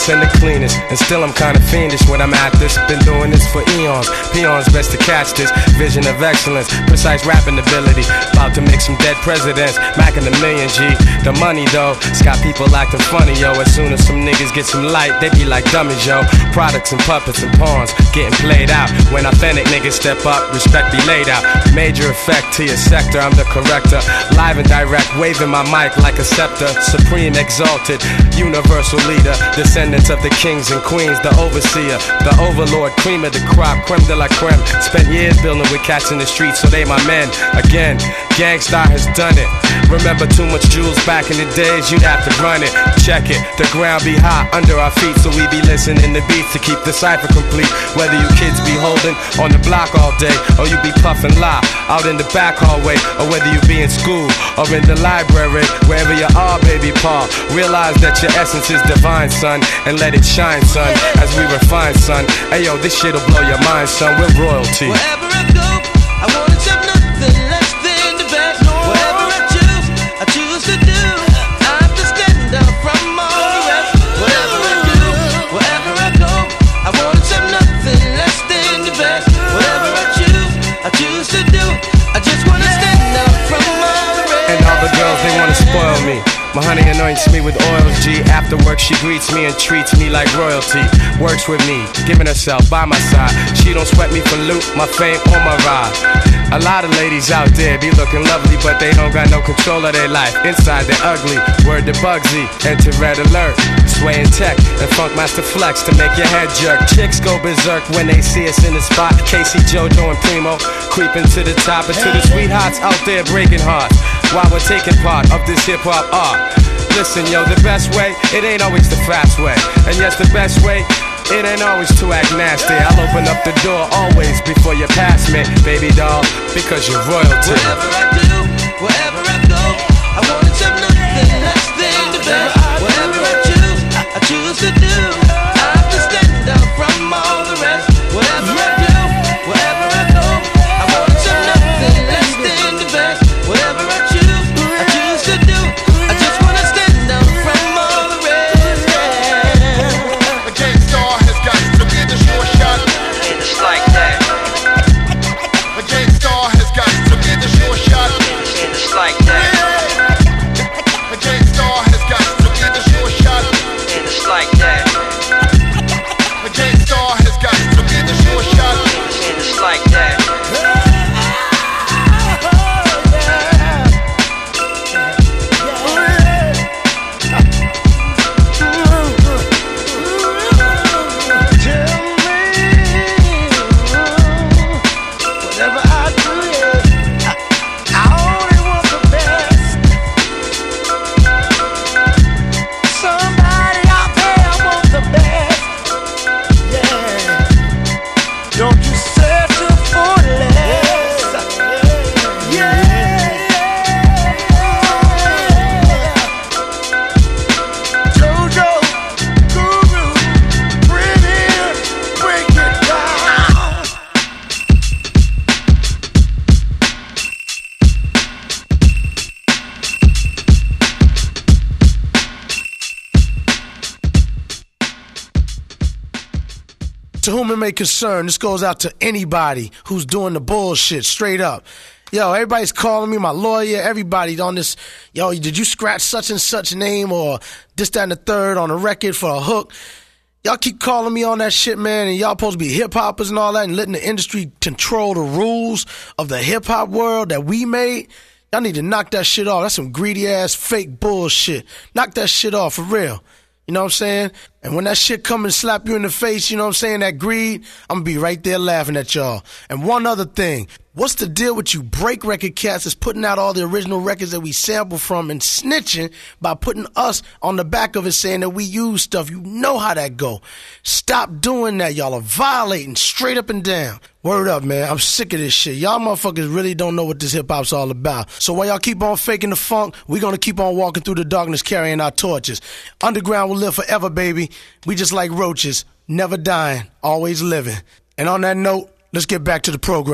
cleanest and the cleanest, and still I'm kinda fiendish when I'm at this. Been doing this for eons, peons best to catch this. Vision of excellence, precise rapping ability. About to make some dead presidents, macking a million G. The money though, it's got people acting funny, yo. As soon as some niggas get some light, they be like dummies, yo. Products and puppets and pawns getting played out. When authentic niggas step up, respect be laid out. Major effect to your sector, I'm the corrector. Live and direct, waving my mic like a scepter. Supreme, exalted, universal leader. Descendants of the kings and queens, the overseer, the overlord, cream of the crop, creme de la creme. Spent years building with cats in the streets, so they my men. Again, Gangstar has done it. Remember too much jewels back in the days, you'd have to run it. Check it, the ground be hot under our feet, so we be listening to beats to keep the cipher complete. Whether you kids be holding on the block all day, or you be puffing lie out in the back hallway, or whether you be in school or in the library, wherever you are, baby Paul, realize that your essence is divine, son, and let it shine, son, as we refine, son. Hey yo, this shit'll blow your mind, son, we're royalty. Wherever I go, I won't accept nothing less than the best. Whatever I choose to do. I have to stand out from all the rest. Whatever I do, wherever I go, I won't accept nothing less than the best. Whatever I choose to do. I just wanna stand out from all the rest. And all the girls, they wanna spoil me. My honey anoints me with oils, G. After work, she greets me and treats me like royalty. Works with me, giving herself by my side. She don't sweat me for loot, my fame or my ride. A lot of ladies out there be looking lovely, but they don't got no control of their life. Inside they're ugly. Word to Bugsy, enter Red Alert. Swaying tech and Funkmaster Flex to make your head jerk. Chicks go berserk when they see us in the spot. Casey, JoJo, and Primo creeping to the top, and to the sweethearts out there breaking hearts while we're taking part of this hip-hop art. Listen, yo, the best way, it ain't always the fast way. And yes, the best way, it ain't always to act nasty. I'll open up the door always before you pass me, baby doll, because you're royalty. Whatever I do, wherever I go, I won't accept nothing less than the best. Whatever I choose to do. I have to stand out from all the rest. Whatever I do, wherever I go, I won't accept nothing less than the best. Whatever I choose to do. I just wanna stand out from all the rest. The Gangstar has got to be the sure shot. And it's like that. The Gangstar has got to be the sure shot. And it's like that. The Gangstar has got to be the sure shot. And it's like that. The Gangstar has got to be the sure shot. And it's like that. To whom it may concern, this goes out to anybody who's doing the bullshit, straight up. Yo, everybody's calling me, my lawyer, everybody on this. Yo, did you scratch such and such name or this, that, and the third on a record for a hook? Y'all keep calling me on that shit, man, and y'all supposed to be hip-hoppers and all that and letting the industry control the rules of the hip-hop world that we made. Y'all need to knock that shit off. That's some greedy-ass fake bullshit. Knock that shit off, for real. You know what I'm saying? And when that shit come and slap you in the face, you know what I'm saying, that greed, I'm gonna be right there laughing at y'all. And one other thing, what's the deal with you break record cats that's putting out all the original records that we sample from and snitching by putting us on the back of it saying that we use stuff? You know how that go. Stop doing that. Y'all are violating straight up and down. Word up, man. I'm sick of this shit. Y'all motherfuckers really don't know what this hip-hop's all about. So while y'all keep on faking the funk, we gonna keep on walking through the darkness carrying our torches. Underground will live forever, baby. We just like roaches, never dying, always living. And on that note, let's get back to the program.